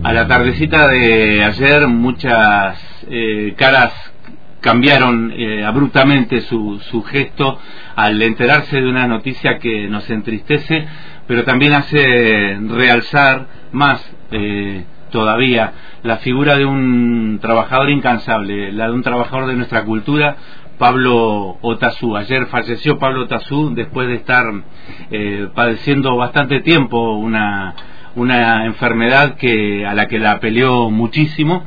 A la tardecita de ayer muchas caras cambiaron abruptamente su gesto al enterarse de una noticia que nos entristece, pero también hace realzar más todavía la figura de un trabajador incansable, la de un trabajador de nuestra cultura, Pablo Otazú. Ayer falleció Pablo Otazú después de estar padeciendo bastante tiempo una enfermedad a la que la peleó muchísimo,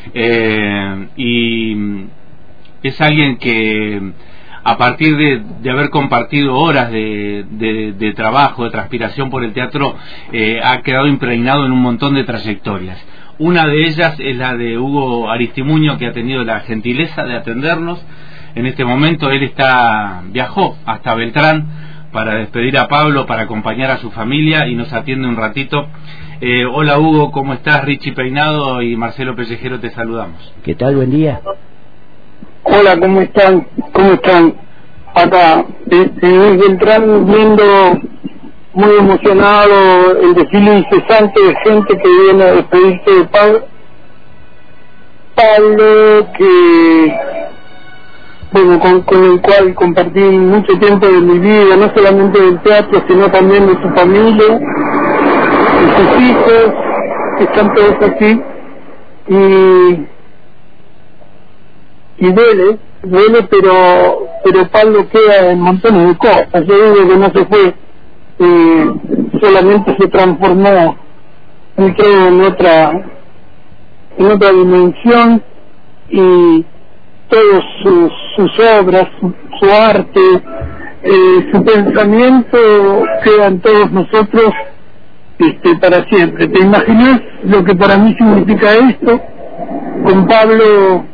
y es alguien que a partir de haber compartido horas de trabajo, de transpiración por el teatro, ha quedado impregnado en un montón de trayectorias. Una de ellas es la de Hugo Aristimuño, que ha tenido la gentileza de atendernos. En este momento él viajó hasta Beltrán para despedir a Pablo, para acompañar a su familia, y nos atiende un ratito. Hola Hugo, ¿cómo estás? Richie Peinado y Marcelo Pellejero te saludamos. ¿Qué tal? Buen día. Hola, ¿cómo están? ¿Cómo están? Acá, en Beltrán, viendo muy emocionado el desfile incesante de gente que viene a despedirse de Pablo, que bueno, con el cual compartí mucho tiempo de mi vida, no solamente del teatro, sino también de su familia, de sus hijos, que están todos aquí, y duele, pero Pablo queda en montones de cosas. Yo digo que no se fue, solamente se transformó, entró en otra dimensión, y todas sus obras, su arte, su pensamiento quedan todos nosotros para siempre. ¿Te imaginas lo que para mí significa esto? Con Pablo,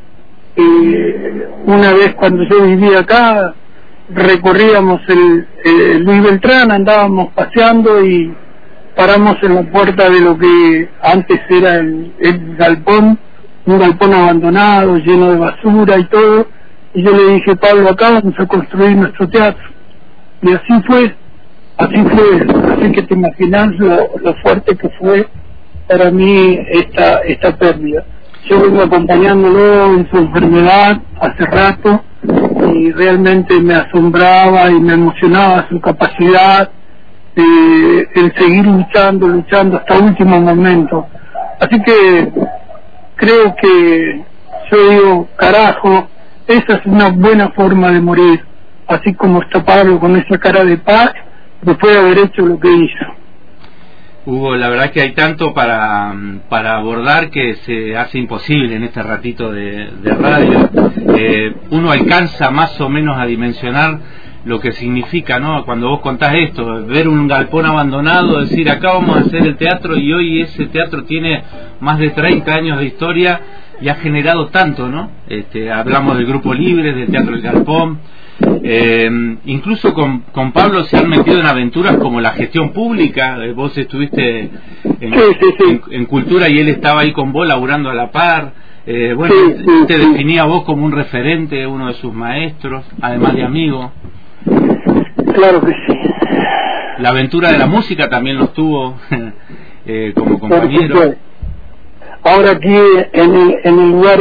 una vez cuando yo vivía acá, recorríamos el Luis Beltrán, andábamos paseando y paramos en la puerta de lo que antes era el galpón, un galpón abandonado, lleno de basura y todo, y yo le dije: Pablo, acá vamos a construir nuestro teatro. Y así fue, así que te imaginas lo fuerte que fue para mí esta pérdida. Yo vengo acompañándolo en su enfermedad hace rato, y realmente me asombraba y me emocionaba su capacidad, el seguir luchando hasta último momento. Así que creo que yo digo, carajo, esa es una buena forma de morir, así como está Pablo con esa cara de paz después de haber hecho lo que hizo. Hugo, la verdad que hay tanto para abordar que se hace imposible en este ratito de radio. Uno alcanza más o menos a dimensionar lo que significa, ¿no? Cuando vos contás esto, ver un galpón abandonado, decir acá vamos a hacer el teatro, y hoy ese teatro tiene más de 30 años de historia y ha generado tanto, ¿no? Hablamos del Grupo Libre, del Teatro del Galpón. Incluso con Pablo se han metido en aventuras como la gestión pública. Vos estuviste en Cultura y él estaba ahí con vos laburando a la par. Bueno, te definía a vos como un referente, uno de sus maestros, además de amigo. Claro que sí. La aventura de la música también lo tuvo como compañero. Ahora aquí en el lugar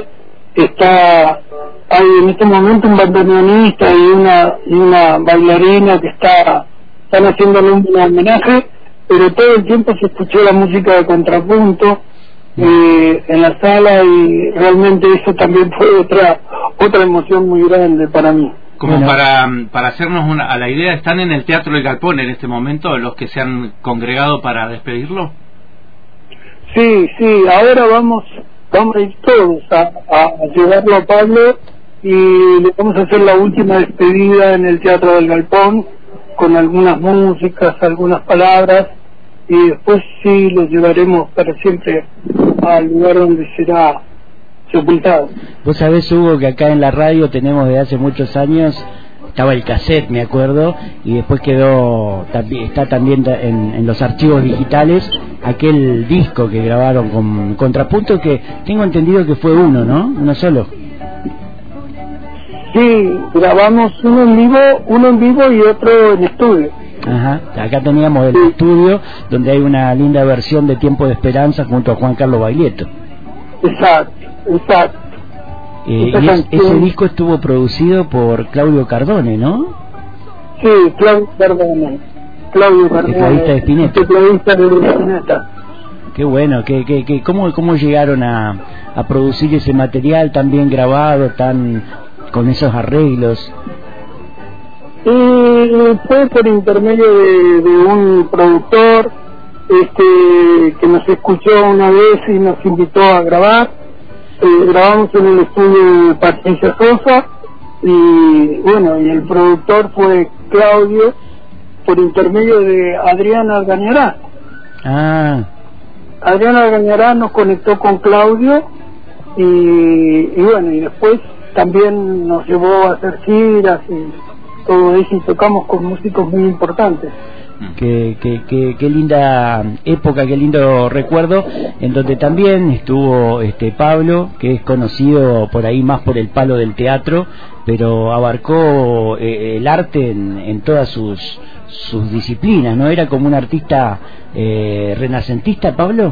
hay en este momento un bandoneonista y una bailarina que están haciéndole un homenaje, pero todo el tiempo se escuchó la música de contrapunto en la sala, y realmente eso también fue otra emoción muy grande para mí. Como para hacernos a la idea, ¿están en el Teatro del Galpón en este momento los que se han congregado para despedirlo? Sí, ahora vamos a ir todos a llevarlo a Pablo, y le vamos a hacer la última despedida en el Teatro del Galpón, con algunas músicas, algunas palabras, y después sí lo llevaremos para siempre al lugar donde será sepultado. Vos sabés, Hugo, que acá en la radio tenemos desde hace muchos años, estaba el cassette, me acuerdo, y después está también en los archivos digitales aquel disco que grabaron con contrapunto, que tengo entendido que fue uno, ¿no? Uno solo. Sí, grabamos uno en vivo y otro en estudio. Ajá. Acá teníamos el estudio donde hay una linda versión de Tiempo de Esperanza junto a Juan Carlos Baglietto. Exacto, exacto. Y ese disco estuvo producido por Claudio Cardone, ¿no? Sí, Claudio Cardone, tecladista de Spinetta. Tecladista de Spinetta. Qué bueno, ¿cómo llegaron a producir ese material tan bien grabado, con esos arreglos? Fue por intermedio de un productor que nos escuchó una vez y nos invitó a grabar. Grabamos en el estudio de Patricia Sosa y bueno, y el productor fue Claudio por intermedio de Adriana Algañará. Adriana Algañará nos conectó con Claudio y bueno, y después también nos llevó a hacer giras y todo eso, y tocamos con músicos muy importantes. Qué linda época, qué lindo recuerdo, en donde también estuvo Pablo, que es conocido por ahí más por el palo del teatro, pero abarcó el arte en todas sus disciplinas, ¿no? Era como un artista renacentista, Pablo.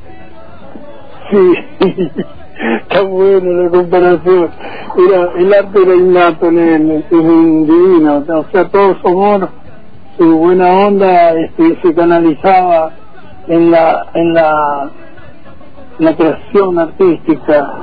Sí, está bueno la comparación. El arte era innato en él, es divino, o sea, todo su amor, su buena onda se canalizaba en la creación artística.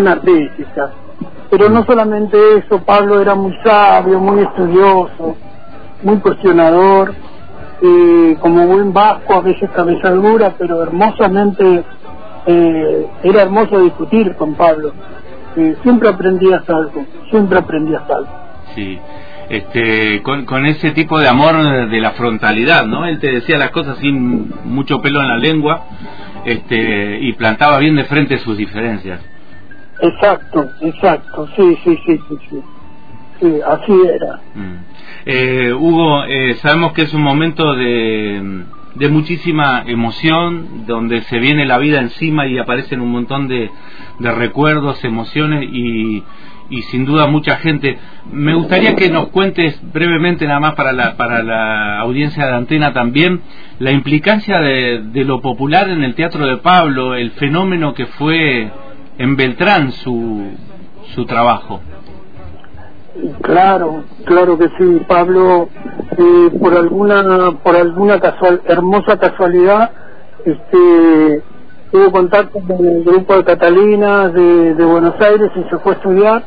Pero no solamente eso, Pablo era muy sabio, muy estudioso, muy cuestionador, como buen vasco, a veces cabeza dura, pero hermosamente, era hermoso discutir con Pablo. Siempre aprendías algo. Sí. Con ese tipo de amor de la frontalidad, ¿no? Él te decía las cosas sin mucho pelo en la lengua, y plantaba bien de frente sus diferencias. Exacto, sí, así era. Hugo, sabemos que es un momento de muchísima emoción, donde se viene la vida encima y aparecen un montón de recuerdos, emociones y sin duda mucha gente. Me gustaría que nos cuentes brevemente, nada más para la audiencia de Antena también, la implicancia de lo popular en el Teatro de Pablo, el fenómeno que fue en Beltrán su trabajo. Claro que sí. Pablo, por alguna hermosa casualidad, tuvo contacto con el grupo de Catalinas de Buenos Aires y se fue a estudiar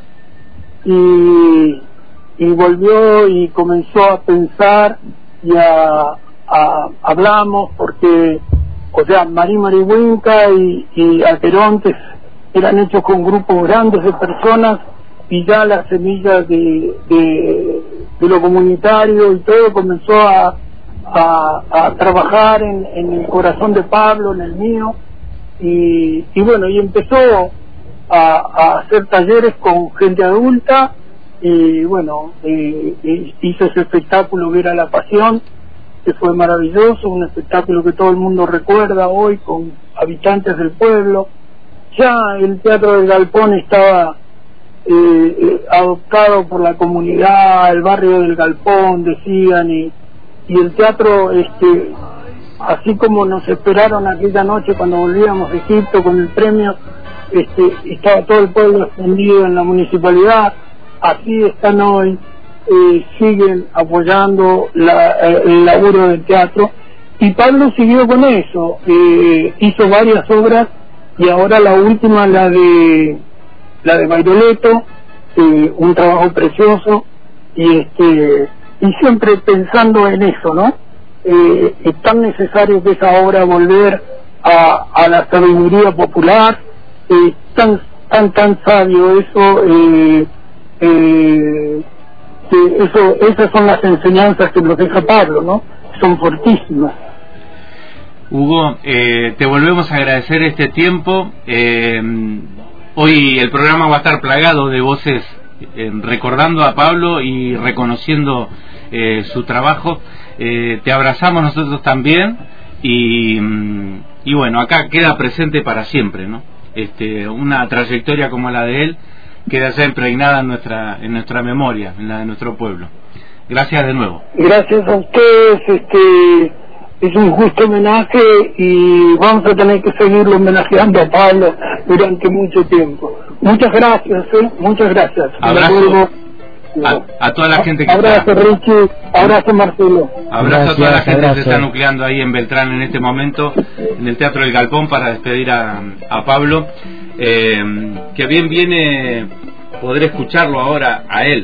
y volvió y comenzó a pensar y hablamos porque, o sea, Marihuinca y Aquerontes eran hechos con grupos grandes de personas y ya la semilla de lo comunitario y todo comenzó a trabajar en el corazón de Pablo, en el mío, y bueno, y empezó a hacer talleres con gente adulta y bueno, hizo ese espectáculo que era La Pasión, que fue maravilloso, un espectáculo que todo el mundo recuerda hoy con habitantes del pueblo. Ya el Teatro del Galpón estaba adoptado por la comunidad, el barrio del Galpón, decían, y el teatro, así como nos esperaron aquella noche cuando volvíamos de Egipto con el premio, estaba todo el pueblo extendido en la municipalidad, así están hoy, siguen apoyando el laburo del teatro, y Pablo siguió con eso, hizo varias obras, y ahora la última, la de Bairoleto, un trabajo precioso, y siempre pensando en eso, ¿no? Es tan necesario que es ahora volver a la sabiduría popular, tan sabio eso, esas son las enseñanzas que nos deja Pablo, ¿no? Son fortísimas. Hugo, te volvemos a agradecer este tiempo. Hoy el programa va a estar plagado de voces recordando a Pablo y reconociendo su trabajo. Te abrazamos nosotros también y bueno, acá queda presente para siempre, ¿no? Una trayectoria como la de él queda ya impregnada en nuestra memoria, en la de nuestro pueblo. Gracias de nuevo. Gracias a ustedes, es un justo homenaje y vamos a tener que seguirlo homenajeando a Pablo durante mucho tiempo. Muchas gracias, muchas gracias. Abrazo a toda la gente que abrazo, está. Richie, abrazo, Marcelo. Abrazo a toda la gente que se está nucleando ahí en Beltrán en este momento, en el Teatro del Galpón, para despedir a Pablo. Que bien viene poder escucharlo ahora a él.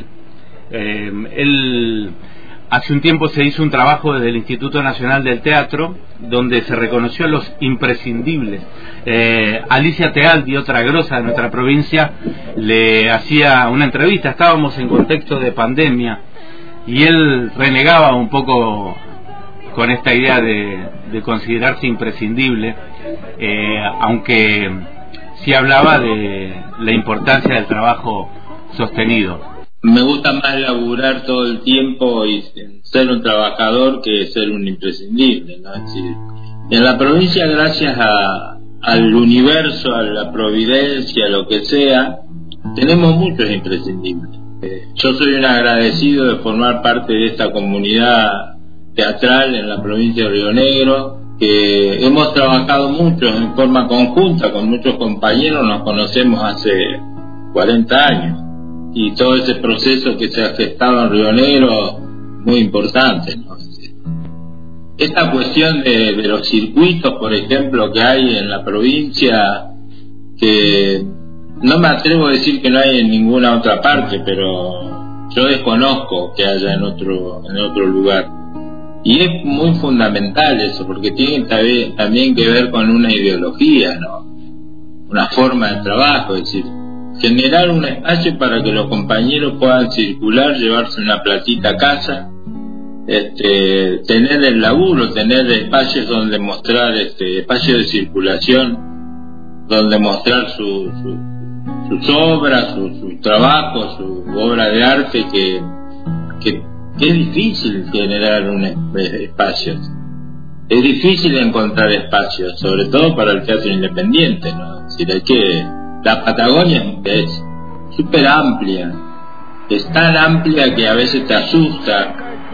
Él hace un tiempo se hizo un trabajo desde el Instituto Nacional del Teatro donde se reconoció a los imprescindibles. Alicia Tealdi, otra grosa de nuestra provincia, le hacía una entrevista. Estábamos en contexto de pandemia y él renegaba un poco con esta idea de considerarse imprescindible, aunque sí hablaba de la importancia del trabajo sostenido. Me gusta más laburar todo el tiempo y ser un trabajador que ser un imprescindible, ¿no? Es decir, en la provincia, gracias al universo, a la providencia, lo que sea, tenemos muchos imprescindibles. Yo soy un agradecido de formar parte de esta comunidad teatral en la provincia de Río Negro, que hemos trabajado mucho en forma conjunta con muchos compañeros, nos conocemos hace 40 años. Y todo ese proceso que se ha gestado en Río Negro, muy importante, ¿no? Esta cuestión de los circuitos, por ejemplo, que hay en la provincia, que no me atrevo a decir que no hay en ninguna otra parte, pero yo desconozco que haya en otro lugar. Y es muy fundamental eso, porque tiene también que ver con una ideología, ¿no? Una forma de trabajo, es decir, generar un espacio para que los compañeros puedan circular, llevarse una platita a casa, tener el laburo, tener espacios donde mostrar, espacios de circulación, donde mostrar sus obras, su trabajo, su obra de arte, que es difícil generar un espacio. Es difícil encontrar espacios, sobre todo para el teatro independiente, ¿no? Es decir, la Patagonia es súper amplia, es tan amplia que a veces te asusta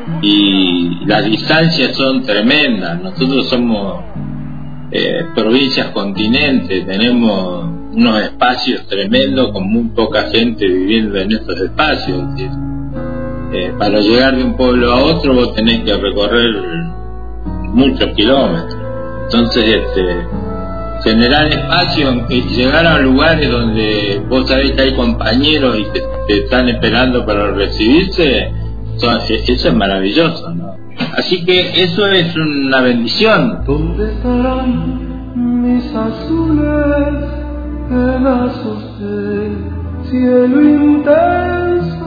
y las distancias son tremendas. Nosotros somos provincias continentes, tenemos unos espacios tremendos con muy poca gente viviendo en estos espacios. Es decir, para llegar de un pueblo a otro vos tenés que recorrer muchos kilómetros. Entonces, generar espacio y llegar a lugares donde vos sabés que hay compañeros y te están esperando para recibirse, eso es maravilloso, ¿no? Así que eso es una bendición. ¿Dónde estarán mis azules pedazos del cielo intenso?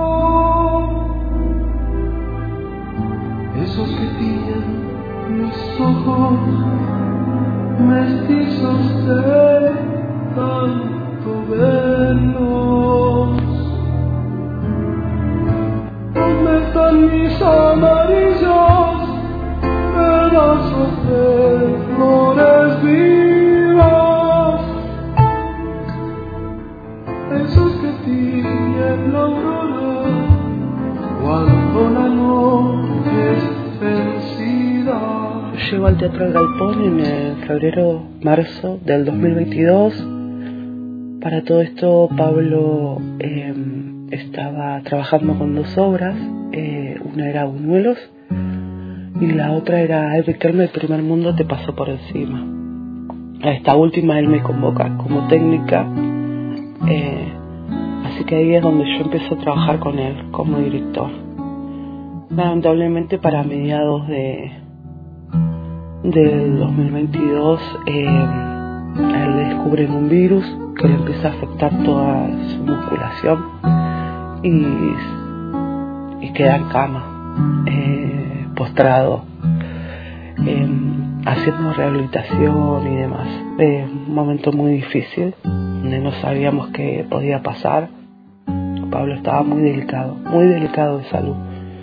Esos que tienen mis ojos mestizos de tanto verlos. ¿Dónde están mis amarillos pedazos de flores vivas? Esos que tiñen la aurora cuando la noche es vencida. Llego al Teatro del Galpón en febrero-marzo del 2022. Para todo esto Pablo estaba trabajando con 2 obras. Una era Buñuelos y la otra era Ay Riquelme, el primer mundo te pasó por encima. A esta última él me convoca como técnica, así que ahí es donde yo empiezo a trabajar con él como director. Lamentablemente para mediados del 2022 a él le descubren un virus que le empieza a afectar toda su musculación y queda en cama, postrado, haciendo rehabilitación y demás. Un momento muy difícil donde no sabíamos qué podía pasar. Pablo estaba muy delicado de salud.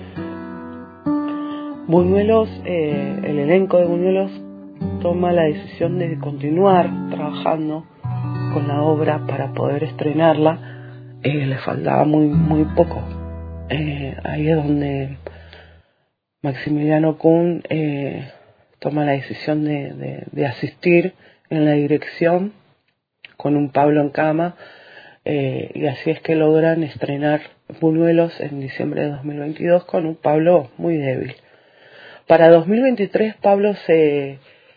Buñuelos, el elenco de Buñuelos toma la decisión de continuar trabajando con la obra para poder estrenarla. Le faltaba muy poco Ahí es donde Maximiliano Kuhn toma la decisión de asistir en la dirección con un Pablo en cama, y así es que logran estrenar Buñuelos en diciembre de 2022 con un Pablo muy débil. Para 2023 Pablo se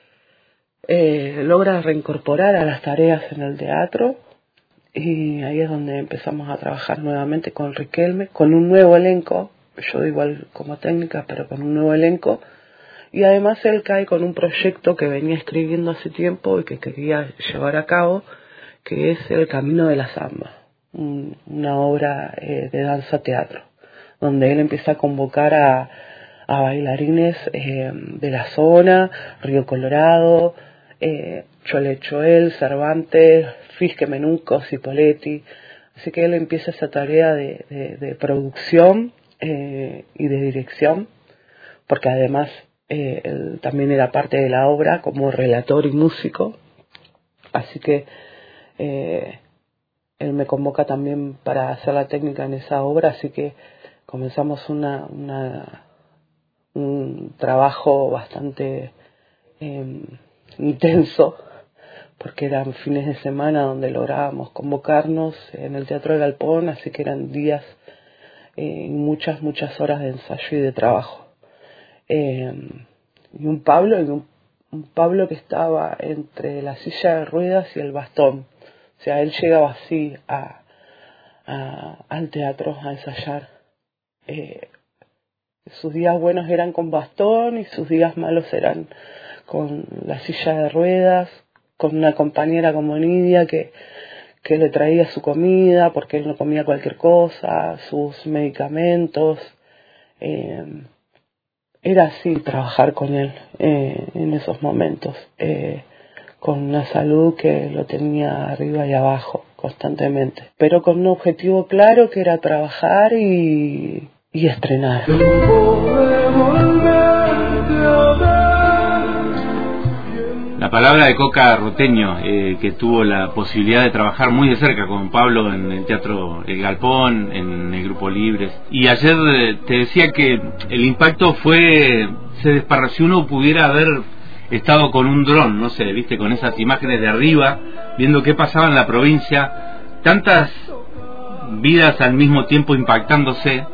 logra reincorporar a las tareas en el teatro, y ahí es donde empezamos a trabajar nuevamente con Riquelme, con un nuevo elenco, yo igual como técnica, pero con un nuevo elenco, y además él cae con un proyecto que venía escribiendo hace tiempo y que quería llevar a cabo, que es El Camino de la Zamba, una obra de danza teatro, donde él empieza a convocar a bailarines de la zona, Río Colorado, Chole Choel, Cervantes, Fisque Menuco, Cipoletti. Así que él empieza esa tarea de producción y de dirección, porque además él también era parte de la obra como relator y músico. Así que él me convoca también para hacer la técnica en esa obra, así que comenzamos un trabajo bastante intenso, porque eran fines de semana donde lográbamos convocarnos en el Teatro del Galpón, así que eran días y muchas horas de ensayo y de trabajo. Y un Pablo que estaba entre la silla de ruedas y el bastón. O sea, él llegaba así al teatro a ensayar. Sus días buenos eran con bastón y sus días malos eran con la silla de ruedas, con una compañera como Nidia que le traía su comida porque él no comía cualquier cosa, sus medicamentos. Era así trabajar con él en esos momentos, con una salud que lo tenía arriba y abajo constantemente, pero con un objetivo claro que era trabajar y estrenar. La palabra de Coca Roteño, que tuvo la posibilidad de trabajar muy de cerca con Pablo en el Teatro El Galpón, en el Grupo Libres. Y ayer te decía que el impacto se desparramó. Si uno pudiera haber estado con un dron, no sé, viste, con esas imágenes de arriba, viendo qué pasaba en la provincia, tantas vidas al mismo tiempo impactándose.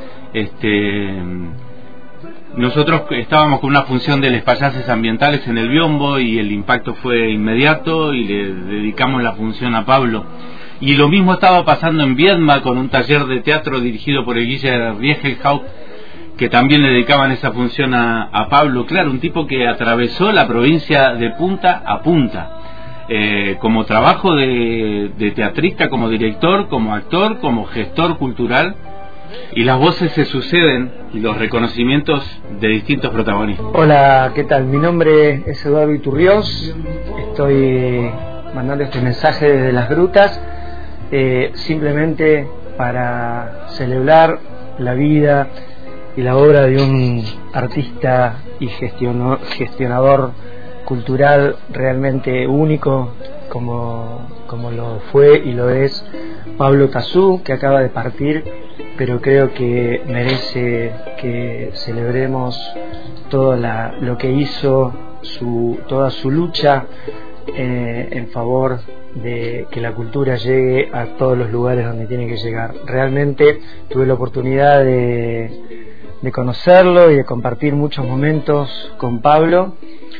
Nosotros estábamos con una función de Les Payases Ambientales en el Biombo y el impacto fue inmediato y le dedicamos la función a Pablo. Y lo mismo estaba pasando en Viedma con un taller de teatro dirigido por el Guille Riegelhaut, que también le dedicaban esa función a Pablo. Claro, un tipo que atravesó la provincia de punta a punta, como trabajo de teatrista, como director, como actor, como gestor cultural. Y las voces se suceden y los reconocimientos de distintos protagonistas. Hola, ¿qué tal? Mi nombre es Eduardo Iturriós. Estoy mandando este mensaje desde Las Grutas, simplemente para celebrar la vida y la obra de un artista y gestionador cultural realmente único, como lo fue y lo es Pablo Tazú, que acaba de partir, pero creo que merece que celebremos todo lo que hizo, toda su lucha en favor de que la cultura llegue a todos los lugares donde tiene que llegar. Realmente tuve la oportunidad de conocerlo y de compartir muchos momentos con Pablo,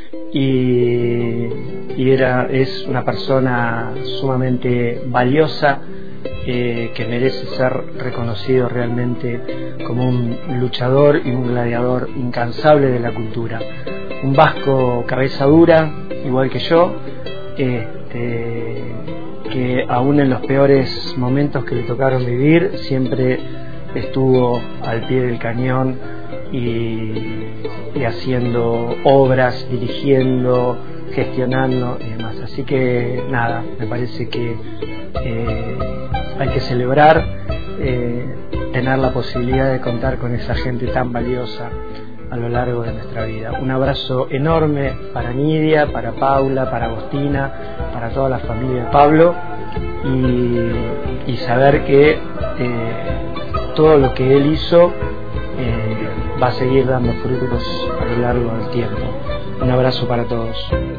y es una persona sumamente valiosa, que merece ser reconocido realmente como un luchador y un gladiador incansable de la cultura. Un vasco cabeza dura, igual que yo, que aún en los peores momentos que le tocaron vivir, siempre estuvo al pie del cañón y haciendo obras, dirigiendo, gestionando y demás. Así que nada, me parece que hay que celebrar tener la posibilidad de contar con esa gente tan valiosa a lo largo de nuestra vida. Un abrazo enorme para Nidia, para Paula, para Agostina, para toda la familia de Pablo, y saber que todo lo que él hizo va a seguir dando frutos a lo largo del tiempo. Un abrazo para todos.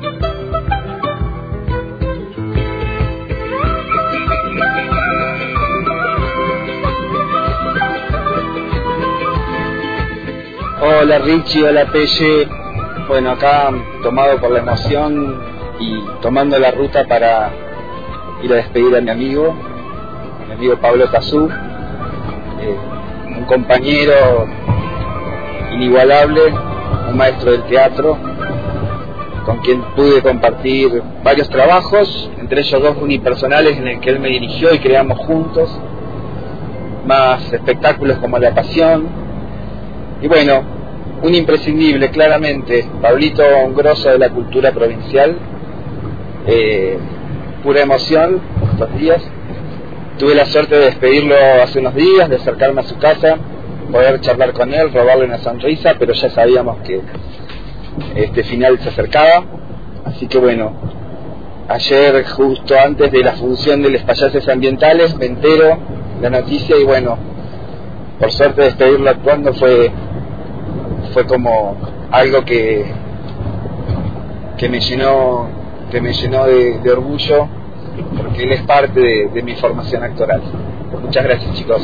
Hola Richie, hola Pelle. Bueno, acá tomado por la emoción y tomando la ruta para ir a despedir a mi amigo Pablo Tazú, un compañero inigualable, un maestro del teatro, con quien pude compartir varios trabajos, entre ellos 2 unipersonales en el que él me dirigió y creamos juntos, más espectáculos como La Pasión, y bueno, un imprescindible, claramente. Pablito, un grosso de la cultura provincial, pura emoción estos días. Tuve la suerte de despedirlo hace unos días, de acercarme a su casa, poder charlar con él, robarle una sonrisa, pero ya sabíamos que este final se acercaba. Así que bueno, ayer, justo antes de la función de los payases ambientales, me entero la noticia y bueno, por suerte despedirlo actuando fue como algo que me llenó de orgullo, porque él es parte de mi formación actoral. Muchas gracias, chicos.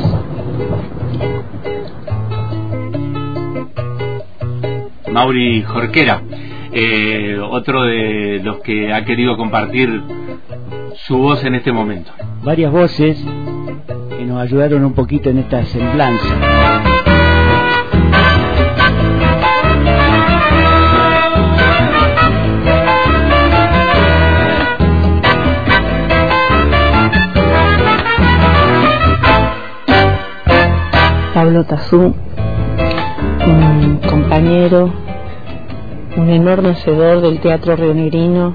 Mauri Jorquera, otro de los que ha querido compartir su voz en este momento. Varias voces que nos ayudaron un poquito en esta semblanza. Pablo Tazú, un compañero, un enorme hacedor del teatro rionegrino,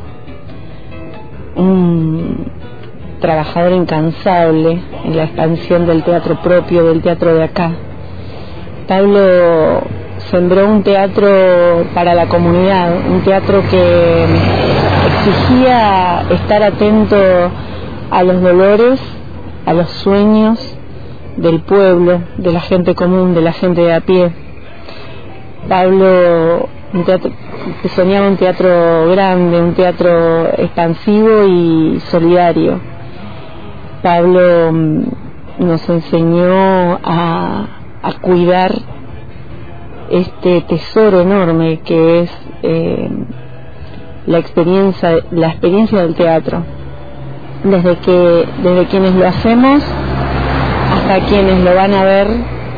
un trabajador incansable en la expansión del teatro propio, del teatro de acá. Pablo sembró un teatro para la comunidad, un teatro que exigía estar atento a los dolores, a los sueños del pueblo, de la gente común, de la gente de a pie. Pablo soñaba un teatro grande, un teatro expansivo y solidario. Pablo nos enseñó a cuidar este tesoro enorme que es la experiencia del teatro, desde quienes lo hacemos hasta quienes lo van a ver.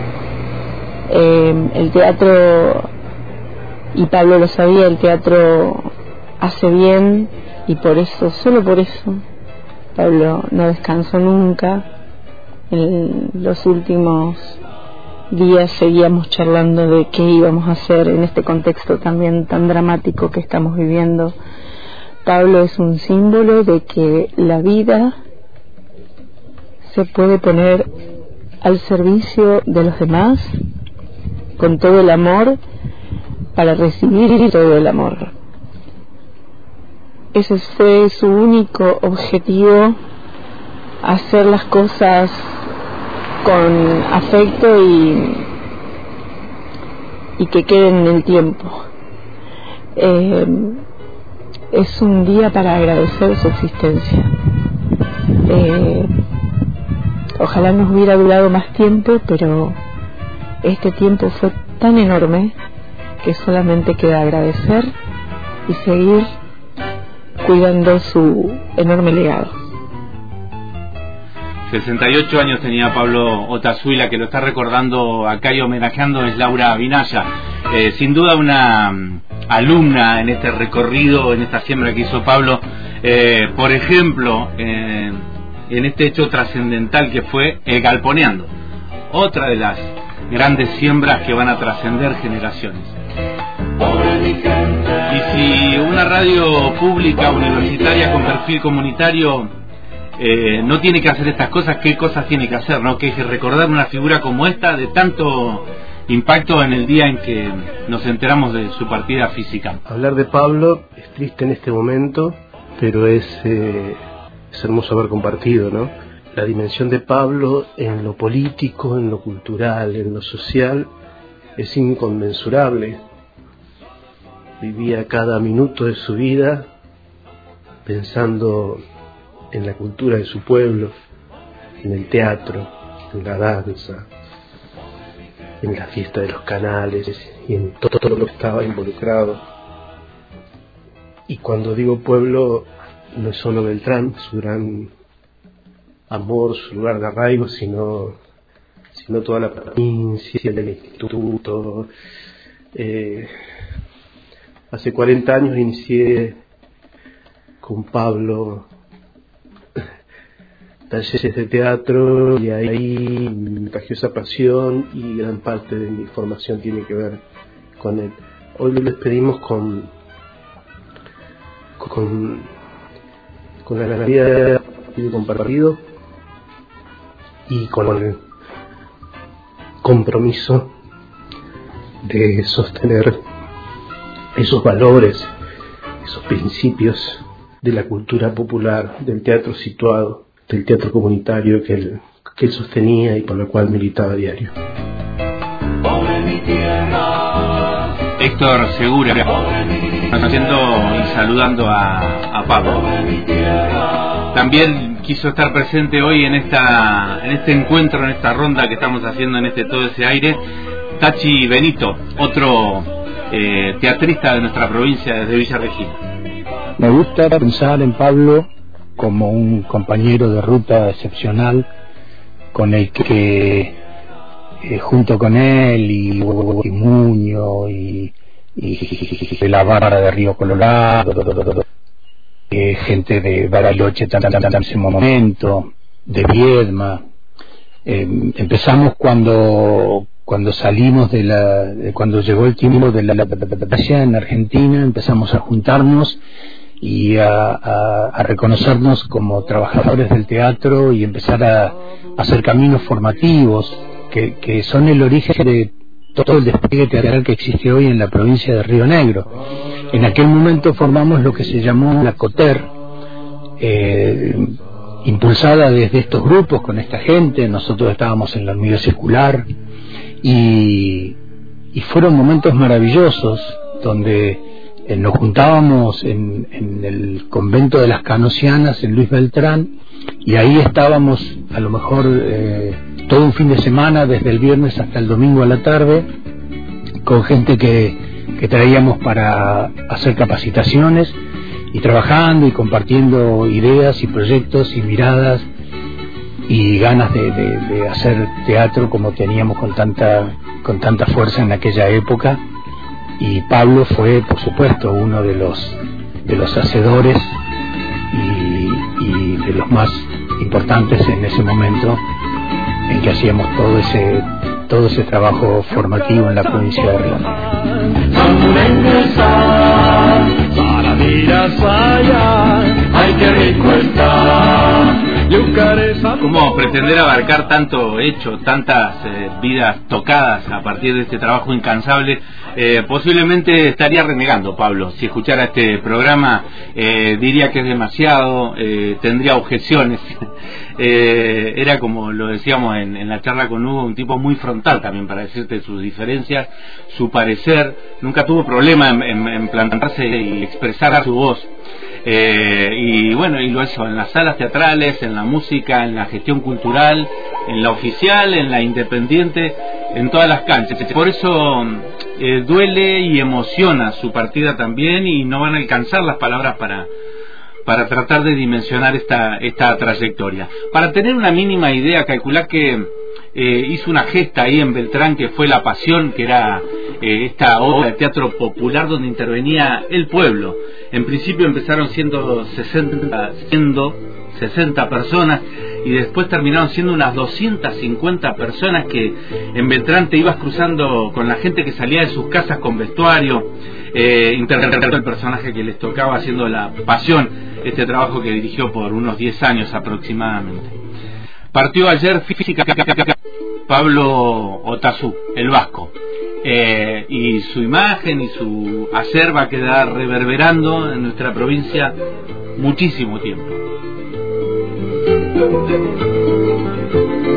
El teatro, y Pablo lo sabía, el teatro hace bien, y por eso, solo por eso, Pablo no descansó nunca. En los últimos días seguíamos charlando de qué íbamos a hacer en este contexto también tan dramático que estamos viviendo. Pablo es un símbolo de que la vida se puede poner al servicio de los demás con todo el amor para recibir todo el amor. Ese fue su único objetivo, hacer las cosas con afecto y que queden en el tiempo. Es un día para agradecer su existencia. Ojalá nos hubiera durado más tiempo, pero este tiempo fue tan enorme que solamente queda agradecer y seguir cuidando su enorme legado. 68 años tenía Pablo Otazú, y la que lo está recordando acá y homenajeando es Laura Vinaya, sin duda una alumna en este recorrido, en esta siembra que hizo Pablo, por ejemplo, en este hecho trascendental que fue el Galponeando, otra de las grandes siembras que van a trascender generaciones. Y si una radio pública universitaria con perfil comunitario no tiene que hacer estas cosas, ¿qué cosas tiene que hacer? ¿No? Que es recordar una figura como esta de tanto impacto en el día en que nos enteramos de su partida física. Hablar de Pablo es triste en este momento, pero es hermoso haber compartido, ¿no? la dimensión de Pablo en lo político, en lo cultural, en lo social, es inconmensurable. Vivía cada minuto de su vida pensando en la cultura de su pueblo, en el teatro, en la danza, en la fiesta de los canales y en todo lo que estaba involucrado. Y cuando digo pueblo, no es solo Beltrán, su gran amor, su lugar de arraigo, sino toda la provincia, el instituto. Hace 40 años inicié con Pablo talleres de teatro y ahí me trajo esa pasión y gran parte de mi formación tiene que ver con él. Hoy lo despedimos con la alegría de compartido y con el compromiso de sostener esos valores, esos principios de la cultura popular, del teatro situado, del teatro comunitario que él sostenía y por lo cual militaba a diario. Héctor Segura, haciendo y saludando a Pablo. También quiso estar presente hoy en este encuentro, en esta ronda que estamos haciendo en Todo Ese Aire, Tachi Benito, otro teatrista de nuestra provincia desde Villa Regina. Me gusta pensar en Pablo como un compañero de ruta excepcional, con el que junto con él y Muño y la Barra de Río Colorado, gente de Bariloche en ese momento, de Viedma, empezamos cuando salimos cuando llegó el tiempo de la democracia en Argentina, empezamos a juntarnos y a reconocernos como trabajadores del teatro y empezar a hacer caminos formativos que son el origen de todo el despliegue teatral que existe hoy en la provincia de Río Negro. En aquel momento formamos lo que se llamó la COTER, impulsada desde estos grupos con esta gente. Nosotros estábamos en la unidad circular y fueron momentos maravillosos donde nos juntábamos en el convento de las Canosianas en Luis Beltrán, y ahí estábamos a lo mejor todo un fin de semana, desde el viernes hasta el domingo a la tarde, con gente que traíamos para hacer capacitaciones y trabajando y compartiendo ideas y proyectos y miradas y ganas de hacer teatro como teníamos con tanta fuerza en aquella época. Y Pablo fue, por supuesto, uno de los hacedores y de los más importantes en ese momento en que hacíamos todo ese trabajo formativo en la provincia de Río Negro. ¿Cómo pretender abarcar tanto hecho, tantas vidas tocadas a partir de este trabajo incansable? Posiblemente estaría renegando Pablo. Si escuchara este programa diría que es demasiado, tendría objeciones. Era, como lo decíamos en la charla con Hugo, un tipo muy frontal también para decirte sus diferencias, su parecer. Nunca tuvo problema en plantarse y expresar su voz. Y bueno, y lo hizo en las salas teatrales, en la música, en la gestión cultural, en la oficial, en la independiente, en todas las canchas. Por eso duele y emociona su partida también, y no van a alcanzar las palabras para tratar de dimensionar esta trayectoria. Para tener una mínima idea, calcular que hizo una gesta ahí en Beltrán que fue La Pasión, que era esta obra de teatro popular donde intervenía el pueblo. En principio empezaron siendo 60 personas y después terminaron siendo unas 250 personas que en Beltrán te ibas cruzando con la gente que salía de sus casas con vestuario, interpretando el personaje que les tocaba, haciendo La Pasión, este trabajo que dirigió por unos 10 años aproximadamente. Partió ayer física Pablo Otazú, el vasco, y su imagen y su hacer va a quedar reverberando en nuestra provincia muchísimo tiempo.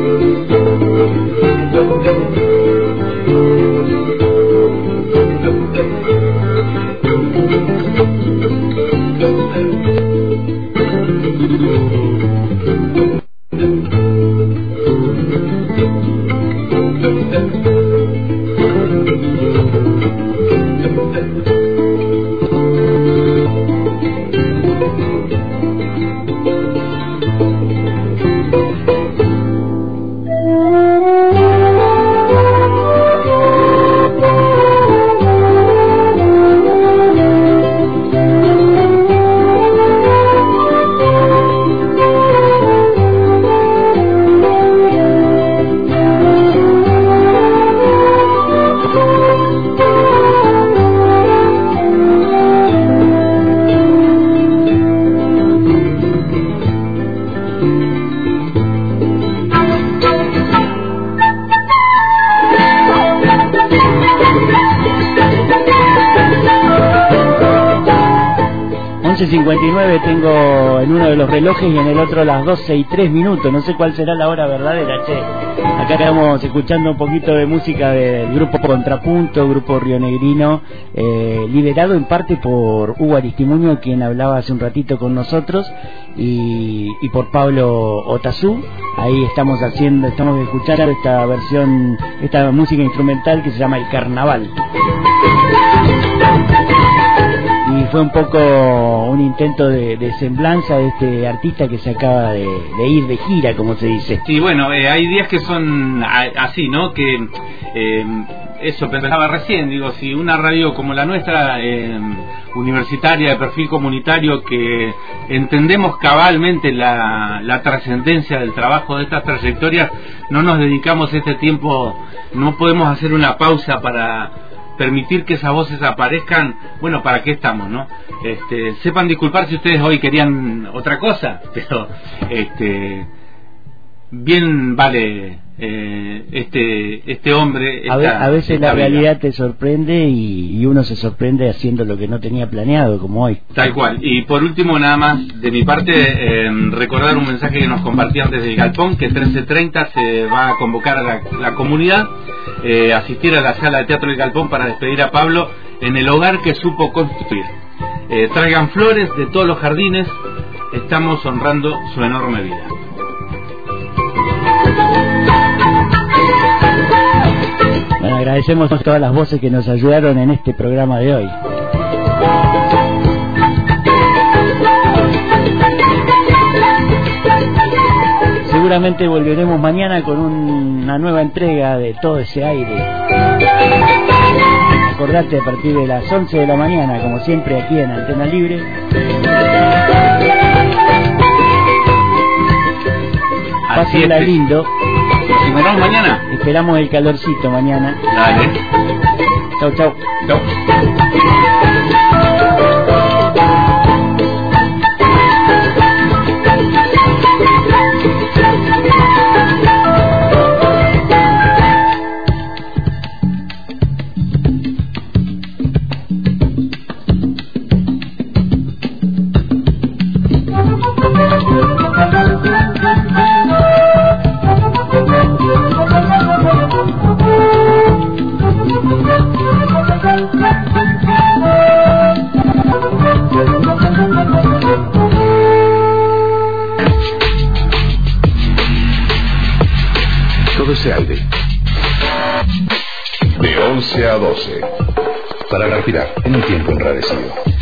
Tengo en uno de los relojes y en el otro las 12:03. No sé cuál será la hora verdadera, che. Acá estamos escuchando un poquito de música del grupo Contrapunto, grupo rionegrino, liderado en parte por Hugo Aristimuño, quien hablaba hace un ratito con nosotros, y por Pablo Otazú. Ahí estamos escuchando esta versión, esta música instrumental que se llama El Carnaval. Y fue un poco un intento de semblanza de este artista que se acaba de ir de gira, como se dice. Sí, bueno, hay días que son así, ¿no? Que eso pensaba recién, digo, si una radio como la nuestra, universitaria, de perfil comunitario, que entendemos cabalmente la trascendencia del trabajo de estas trayectorias, no nos dedicamos este tiempo, no podemos hacer una pausa para permitir que esas voces aparezcan. Bueno, ¿para qué estamos, no? Sepan disculpar si ustedes hoy querían otra cosa, pero bien vale este hombre. A veces la realidad te sorprende y uno se sorprende haciendo lo que no tenía planeado, como hoy. Tal cual. Y por último, nada más de mi parte, recordar un mensaje que nos compartían desde el Galpón, que 13:30 se va a convocar a la comunidad, asistir a la sala de teatro del Galpón para despedir a Pablo en el hogar que supo construir. Traigan flores de todos los jardines, estamos honrando su enorme vida. Bueno, agradecemos a todas las voces que nos ayudaron en este programa de hoy. Seguramente volveremos mañana con una nueva entrega de Todo ese aire. Acordate, a partir de las 11 de la mañana, como siempre, aquí en Antena Libre. Pásenla lindo. ¿Y nos vemos mañana? Esperamos el calorcito mañana. Dale. Chau, chau. Chau. Todo ese aire. De 11 a 12. Para respirar en un tiempo enrarecido.